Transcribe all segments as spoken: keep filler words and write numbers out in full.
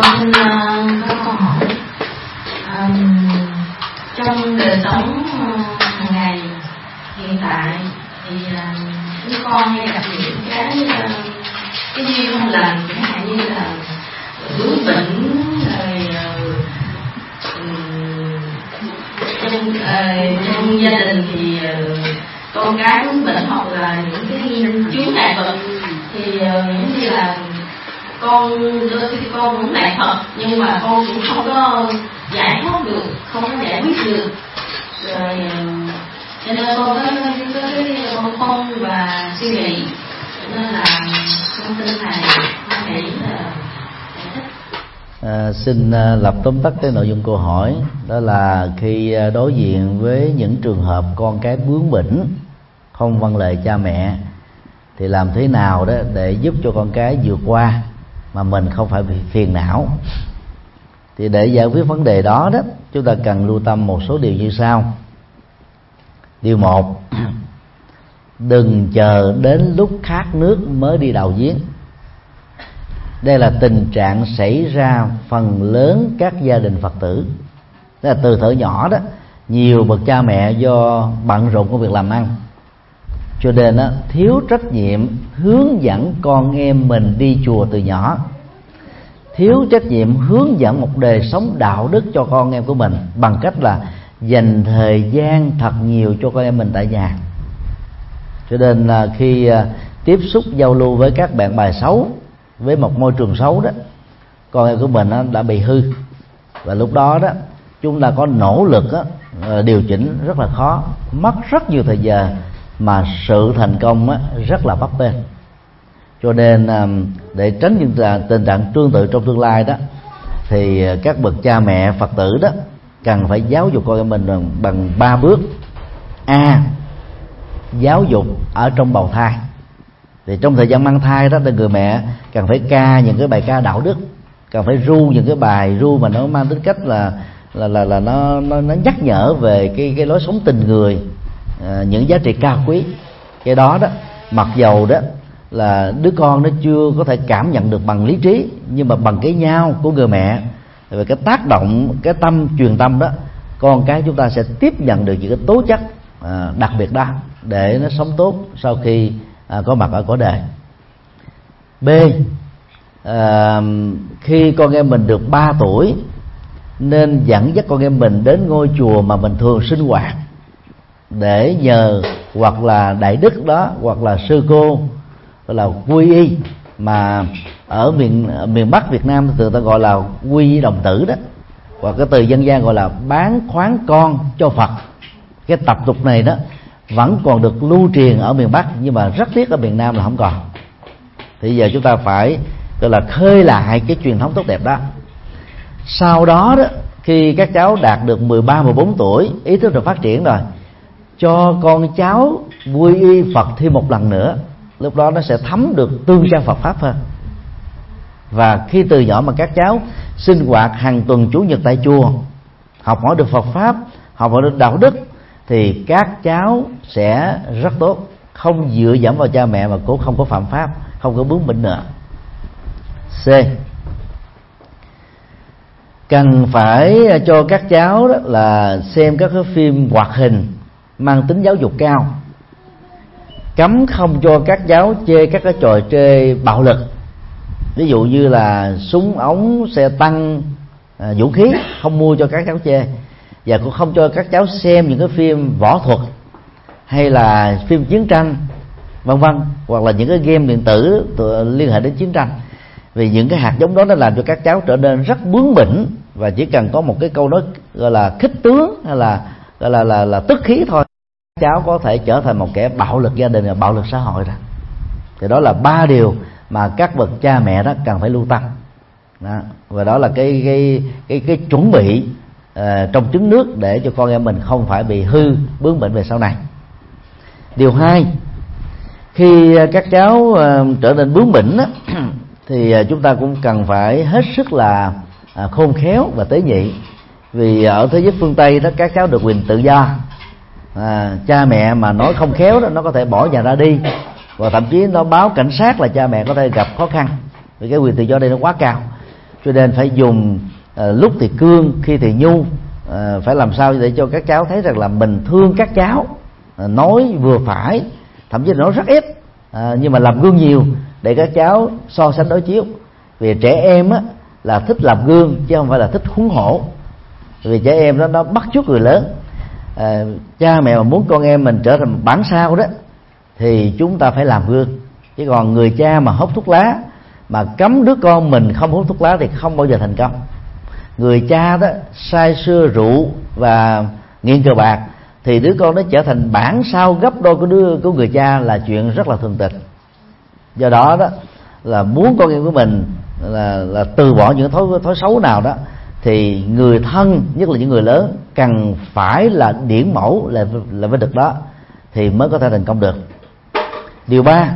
xin uh, có câu hỏi. Um, trong đời sống uh, hàng ngày hiện tại thì uh, chúng con hay gặp những cái uh, cái duyên không lành, chẳng hạn như là bướng bỉnh, rồi uh, trong, uh, trong gia đình thì uh, con cái bướng bỉnh, hoặc là những cái chướng ngại vật thì uh, giống như là con đôi khi con cũng lại thật nhưng mà con cũng không có giải thoát được, không có giải quyết được, rồi cho nên con có có cái băn khoăn và suy nghĩ, cho nên là con tin thầy con nghĩ là À, xin lập tóm tắt cái nội dung câu hỏi. Đó là khi đối diện với những trường hợp con cái bướng bỉnh, không vâng lời cha mẹ, thì làm thế nào đó để giúp cho con cái vượt qua mà mình không phải bị phiền não. Thì để giải quyết vấn đề đó đó, chúng ta cần lưu tâm một số điều như sau. Điều một, đừng chờ đến lúc khát nước mới đi đào giếng. Đây là tình trạng xảy ra phần lớn các gia đình Phật tử. Tức là từ thuở nhỏ đó, nhiều bậc cha mẹ do bận rộn công việc làm ăn, cho nên đó, thiếu trách nhiệm hướng dẫn con em mình đi chùa từ nhỏ, thiếu trách nhiệm hướng dẫn một đời sống đạo đức cho con em của mình bằng cách là dành thời gian thật nhiều cho con em mình tại nhà. Cho nên là khi tiếp xúc giao lưu với các bạn bè xấu, với một môi trường xấu đó, con em của mình đã bị hư, và lúc đó đó chúng ta có nỗ lực đó, điều chỉnh rất là khó, mất rất nhiều thời giờ, mà sự thành công á, rất là bấp bênh. Cho nên để tránh những tình trạng tương tự trong tương lai đó, thì các bậc cha mẹ Phật tử đó cần phải giáo dục con em mình bằng ba bước. A, giáo dục ở trong bào thai. Thì trong thời gian mang thai đó, thì người mẹ cần phải ca những cái bài ca đạo đức, cần phải ru những cái bài ru mà nó mang tính cách là là là, là nó, nó nó nhắc nhở về cái cái lối sống tình người, à, những giá trị cao quý. Cái đó đó, mặc dầu đó là đứa con nó chưa có thể cảm nhận được bằng lý trí, nhưng mà bằng cái nhau của người mẹ, về cái tác động, cái tâm truyền tâm đó, con cái chúng ta sẽ tiếp nhận được những cái tố chất à, đặc biệt đó để nó sống tốt sau khi à, có mặt ở cõi đời. B, à, khi con em mình được ba tuổi, nên dẫn dắt con em mình đến ngôi chùa mà mình thường sinh hoạt, để nhờ hoặc là đại đức đó, hoặc là sư cô, hoặc là quy y, mà ở miền miền Bắc Việt Nam thì người ta gọi là quy y đồng tử đó, hoặc cái từ dân gian gọi là bán khoán con cho Phật. Cái tập tục này đó vẫn còn được lưu truyền ở miền Bắc, nhưng mà rất tiếc ở miền Nam là không còn. Thì giờ chúng ta phải gọi là khơi lại cái truyền thống tốt đẹp đó. Sau đó đó, khi các cháu đạt được mười ba, mười bốn tuổi, ý thức được phát triển rồi, cho con cháu quy y Phật thêm một lần nữa. Lúc đó nó sẽ thấm được tương trang Phật pháp hơn. Và khi từ nhỏ mà các cháu sinh hoạt hàng tuần chủ nhật tại chùa, học hỏi được Phật pháp, học hỏi được đạo đức, thì các cháu sẽ rất tốt, không dựa dẫm vào cha mẹ mà cũng không có phạm pháp, không có bướng bỉnh nữa. C, cần phải cho các cháu đó là xem các cái phim hoạt hình mang tính giáo dục cao, cấm không cho các cháu chơi các cái trò chơi bạo lực, ví dụ như là súng ống, xe tăng, à, vũ khí, không mua cho các cháu chơi. Và cũng không cho các cháu xem những cái phim võ thuật hay là phim chiến tranh vân vân, hoặc là những cái game điện tử liên hệ đến chiến tranh. Vì những cái hạt giống đó nó làm cho các cháu trở nên rất bướng bỉnh, và chỉ cần có một cái câu nói gọi là khích tướng hay là gọi là là, là tức khí thôi, cháu có thể trở thành một kẻ bạo lực gia đình và bạo lực xã hội rồi. Thì đó là ba điều mà các bậc cha mẹ đó cần phải lưu tâm đó. Và đó là cái cái cái cái chuẩn bị uh, trong trứng nước để cho con em mình không phải bị hư bướng bỉnh về sau này. Điều hai, khi các cháu uh, trở nên bướng bỉnh đó, thì uh, chúng ta cũng cần phải hết sức là uh, khôn khéo và tế nhị. Vì ở thế giới phương Tây đó, các cháu được quyền tự do. À, cha mẹ mà nói không khéo đó, nó có thể bỏ nhà ra đi, và thậm chí nó báo cảnh sát là cha mẹ có thể gặp khó khăn, vì cái quyền tự do đây nó quá cao. cho nên phải dùng à, lúc thì cương, khi thì nhu, à, phải làm sao để cho các cháu thấy rằng là mình thương các cháu, à, nói vừa phải, thậm chí là nói rất ít, à, nhưng mà làm gương nhiều để các cháu so sánh đối chiếu. Vì trẻ em á, là thích làm gương chứ không phải là thích huấn hổ. Vì trẻ em đó nó bắt chước người lớn. À, cha mẹ mà muốn con em mình trở thành bản sao đó thì chúng ta phải làm gương. Chứ còn người cha mà hút thuốc lá mà cấm đứa con mình không hút thuốc lá thì không bao giờ thành công. Người cha đó say sưa rượu và nghiện cờ bạc thì đứa con nó trở thành bản sao gấp đôi của đứa của người cha là chuyện rất là thường tình. Do đó đó là muốn con em của mình là, là từ bỏ những thói thói xấu nào đó thì người thân, nhất là những người lớn, cần phải là điển mẫu, là là với được đó thì mới có thể thành công được. Điều ba,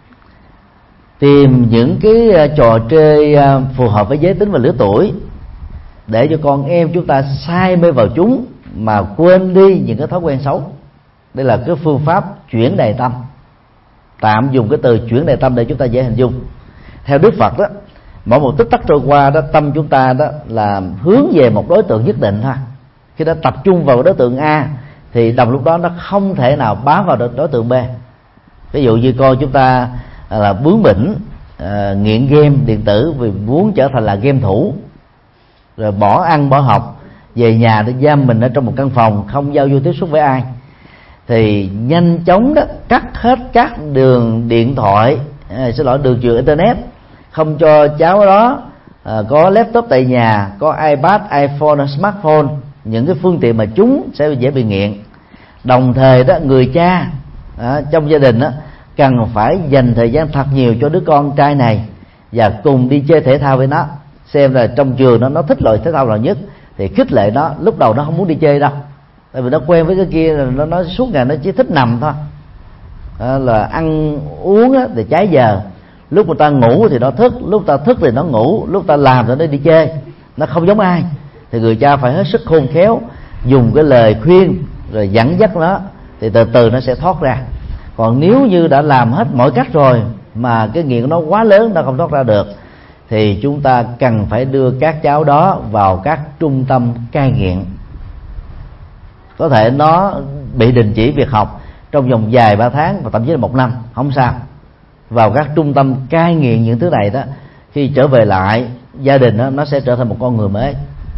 tìm những cái trò chơi phù hợp với giới tính và lứa tuổi để cho con em chúng ta say mê vào chúng mà quên đi những cái thói quen xấu. Đây là cái phương pháp chuyển đề tâm. Tạm dùng cái từ chuyển đề tâm để chúng ta dễ hình dung. Theo Đức Phật đó, mỗi một tích tắc trôi qua đó, tâm chúng ta đó là hướng về một đối tượng nhất định thôi. Khi đã tập trung vào đối tượng A thì đồng lúc đó nó không thể nào bám vào đối tượng B. Ví dụ như con chúng ta là bướng bỉnh, à, nghiện game điện tử vì muốn trở thành là game thủ, rồi bỏ ăn bỏ học, về nhà để giam mình ở trong một căn phòng không giao du tiếp xúc với ai, thì nhanh chóng đó cắt hết các đường điện thoại, à, xin lỗi đường truyền internet, không cho cháu đó à, có laptop tại nhà, có iPad, iPhone, smartphone, những cái phương tiện mà chúng sẽ dễ bị nghiện. Đồng thời đó người cha à, trong gia đình đó cần phải dành thời gian thật nhiều cho đứa con trai này và cùng đi chơi thể thao với nó, xem là trong trường nó nó thích loại thể thao nào nhất thì khích lệ nó. Lúc đầu nó không muốn đi chơi đâu, tại vì nó quen với cái kia, nó nói suốt ngày nó chỉ thích nằm thôi, à, là ăn uống á, thì trái giờ. Lúc người ta ngủ thì nó thức, lúc ta thức thì nó ngủ, lúc ta làm thì nó đi chơi. Nó không giống ai. Thì người cha phải hết sức khôn khéo, dùng cái lời khuyên rồi dẫn dắt nó, thì từ từ nó sẽ thoát ra. Còn nếu như đã làm hết mọi cách rồi mà cái nghiện nó quá lớn, nó không thoát ra được, thì chúng ta cần phải đưa các cháu đó vào các trung tâm cai nghiện. Có thể nó bị đình chỉ việc học trong vòng vài ba tháng và thậm chí là một năm, không sao. Vào các trung tâm cai nghiện những thứ này đó, khi trở về lại gia đình đó, nó sẽ trở thành một con người mới.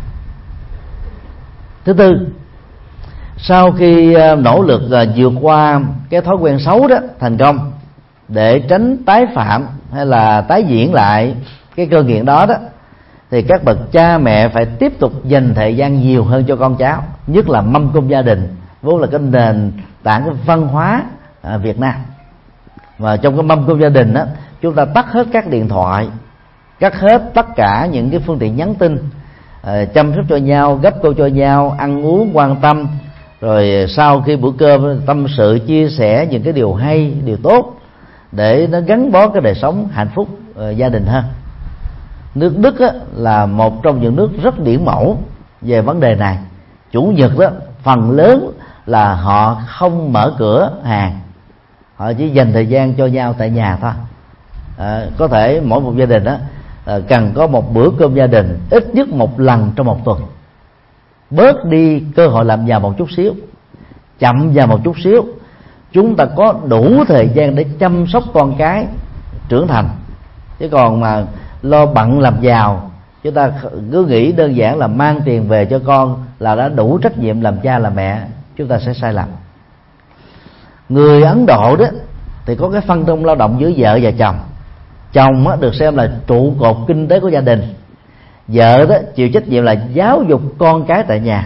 Thứ tư, sau khi nỗ lực vượt qua cái thói quen xấu đó thành công, để tránh tái phạm hay là tái diễn lại cái cơn nghiện đó đó, thì các bậc cha mẹ phải tiếp tục dành thời gian nhiều hơn cho con cháu, nhất là mâm cơm gia đình, vốn là cái nền tảng cái văn hóa à, Việt Nam. Và trong cái mâm cơm gia đình đó, chúng ta tắt hết các điện thoại, cắt hết tất cả những cái phương tiện nhắn tin, à, chăm sóc cho nhau, gấp cô cho nhau, ăn uống quan tâm, rồi sau khi bữa cơm tâm sự chia sẻ những cái điều hay, điều tốt để nó gắn bó cái đời sống hạnh phúc uh, gia đình hơn. Nước Đức á, là một trong những nước rất điển mẫu về vấn đề này. Chủ nhật đó phần lớn là họ không mở cửa hàng, họ chỉ dành thời gian cho nhau tại nhà thôi. À, có thể mỗi một gia đình đó à, cần có một bữa cơm gia đình ít nhất một lần trong một tuần, bớt đi cơ hội làm giàu một chút xíu, chậm vào một chút xíu, chúng ta có đủ thời gian để chăm sóc con cái trưởng thành. Chứ còn mà lo bận làm giàu, chúng ta cứ nghĩ đơn giản là mang tiền về cho con là đã đủ trách nhiệm làm cha làm mẹ, chúng ta sẽ sai lầm. Người Ấn Độ đó thì có cái phân công lao động giữa vợ và chồng. Chồng á, được xem là trụ cột kinh tế của gia đình, vợ đó chịu trách nhiệm là giáo dục con cái tại nhà.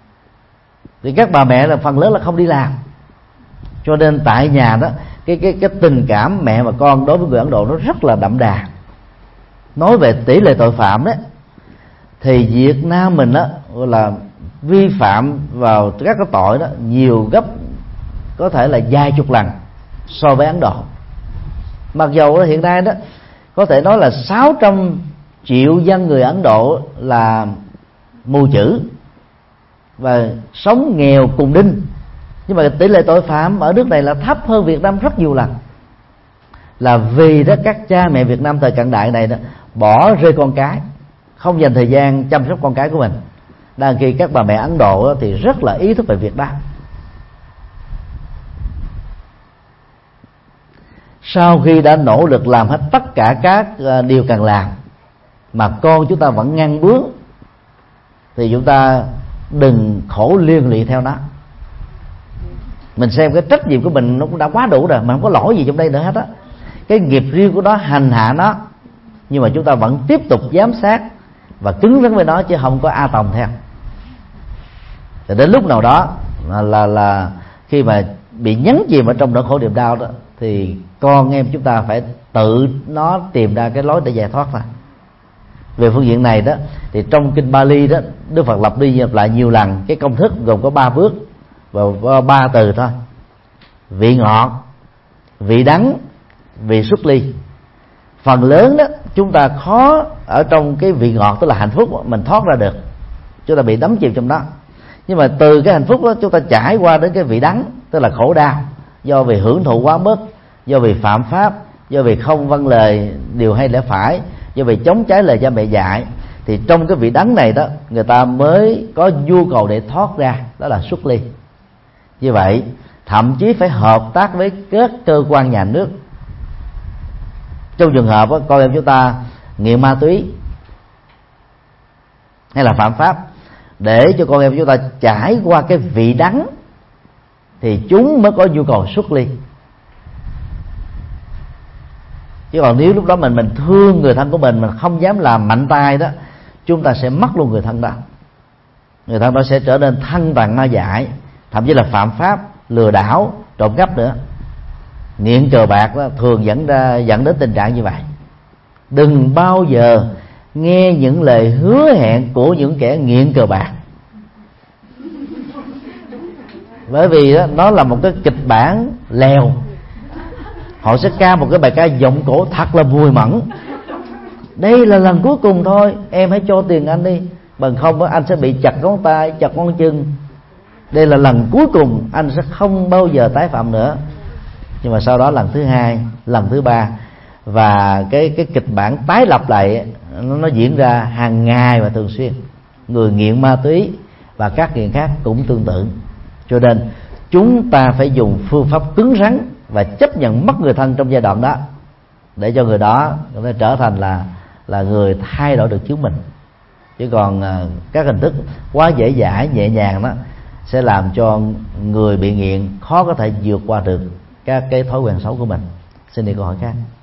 Thì các bà mẹ là phần lớn là không đi làm, cho nên tại nhà đó cái cái cái tình cảm mẹ và con đối với người Ấn Độ nó rất là đậm đà. Nói về tỷ lệ tội phạm đấy, thì Việt Nam mình đó là vi phạm vào các cái tội đó nhiều gấp, có thể là vài chục lần so với Ấn Độ. Mặc dù hiện nay đó có thể nói là sáu trăm triệu dân người Ấn Độ là mù chữ và sống nghèo cùng đinh, nhưng mà tỷ lệ tội phạm ở nước này là thấp hơn Việt Nam rất nhiều lần. Là vì đó các cha mẹ Việt Nam thời cận đại này đó bỏ rơi con cái, không dành thời gian chăm sóc con cái của mình. Đang khi các bà mẹ Ấn Độ thì rất là ý thức về việc đó. Sau khi đã nỗ lực làm hết tất cả các điều cần làm mà con chúng ta vẫn ngăn bướng, thì chúng ta đừng khổ liên lụy theo nó. Mình xem cái trách nhiệm của mình nó cũng đã quá đủ rồi, mà không có lỗi gì trong đây nữa hết á. Cái nghiệp riêng của nó hành hạ nó, nhưng mà chúng ta vẫn tiếp tục giám sát và cứng rắn với nó, chứ không có a tòng theo. Thì đến lúc nào đó là, là là khi mà bị nhấn chìm ở trong nỗi khổ niềm đau đó, thì con em chúng ta phải tự nó tìm ra cái lối để giải thoát ra. Về phương diện này đó, thì trong kinh Bali đó, Đức Phật lặp đi lặp lại nhiều lần cái công thức gồm có ba bước và ba từ thôi: vị ngọt, vị đắng, vị xuất ly. Phần lớn đó chúng ta khó ở trong cái vị ngọt, tức là hạnh phúc, mình thoát ra được, chúng ta bị đắm chìm trong đó. Nhưng mà từ cái hạnh phúc đó chúng ta trải qua đến cái vị đắng, tức là khổ đau, do vì hưởng thụ quá mức, do vì phạm pháp, do vì không vâng lời điều hay lẽ phải, do vì chống trái lời cha mẹ dạy. Thì trong cái vị đắng này đó, người ta mới có nhu cầu để thoát ra, đó là xuất ly. Như vậy thậm chí phải hợp tác với các cơ quan nhà nước. Trong trường hợp đó, con em chúng ta nghiện ma túy hay là phạm pháp, để cho con em chúng ta trải qua cái vị đắng thì chúng mới có nhu cầu xuất ly. Chứ còn nếu lúc đó mình mình thương người thân của mình, mình không dám làm mạnh tay đó, chúng ta sẽ mất luôn người thân đó. Người thân đó sẽ trở nên thân tàn ma dại, thậm chí là phạm pháp, lừa đảo, trộm cắp nữa. Nghiện cờ bạc đó thường dẫn ra dẫn đến tình trạng như vậy. Đừng bao giờ nghe những lời hứa hẹn của những kẻ nghiện cờ bạc, bởi vì đó, nó là một cái kịch bản lèo. Họ sẽ ca một cái bài ca giọng cổ thật là mùi mẫn: đây là lần cuối cùng thôi, em hãy cho tiền anh đi, bằng không đó, anh sẽ bị chặt ngón tay, chặt ngón chân. Đây là lần cuối cùng, anh sẽ không bao giờ tái phạm nữa. Nhưng mà sau đó lần thứ hai, lần thứ ba, và cái cái kịch bản tái lập lại nó, nó diễn ra hàng ngày và thường xuyên. Người nghiện ma túy và các nghiện khác cũng tương tự. Cho nên chúng ta phải dùng phương pháp cứng rắn và chấp nhận mất người thân trong giai đoạn đó, để cho người đó có thể trở thành là là người thay đổi được chính mình. Chứ còn uh, các hình thức quá dễ dãi, nhẹ nhàng đó sẽ làm cho người bị nghiện khó có thể vượt qua được các cái thói quen xấu của mình. Xin đi câu hỏi khác.